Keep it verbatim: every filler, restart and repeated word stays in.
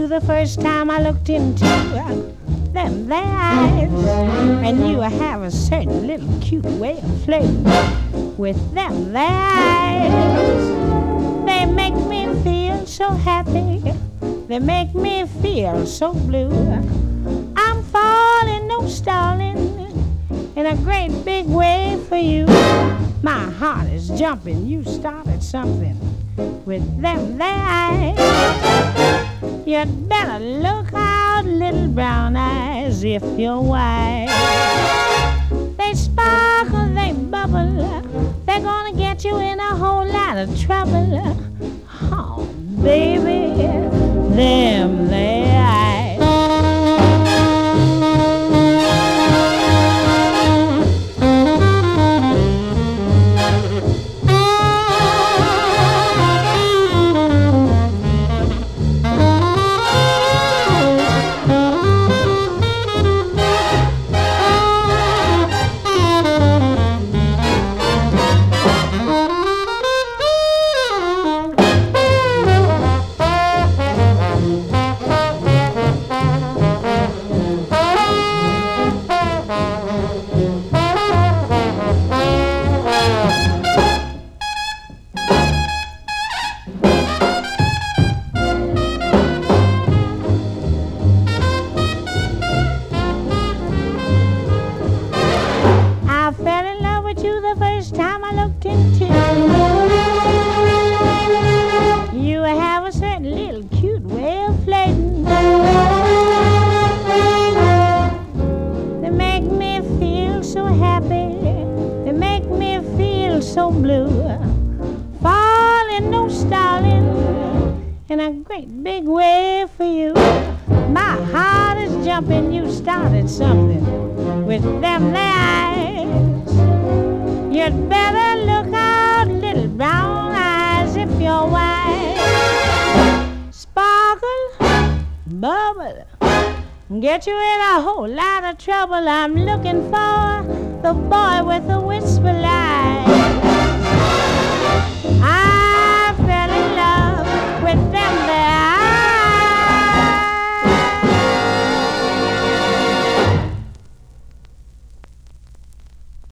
you the first time I looked into them their eyes, and you have a certain little cute way of flirting with them their eyes. They make me feel so happy, they make me feel so blue. I'm falling, no stalling, in a great big way for you. My heart is jumping, you started something with them their eyes. You'd better look out, little brown eyes, if you're wise. They sparkle, they bubble, they're gonna get you in a whole lot of trouble. Oh, baby, them their eyes. Get you in a whole lot of trouble. I'm looking for the boy with the whisper loud.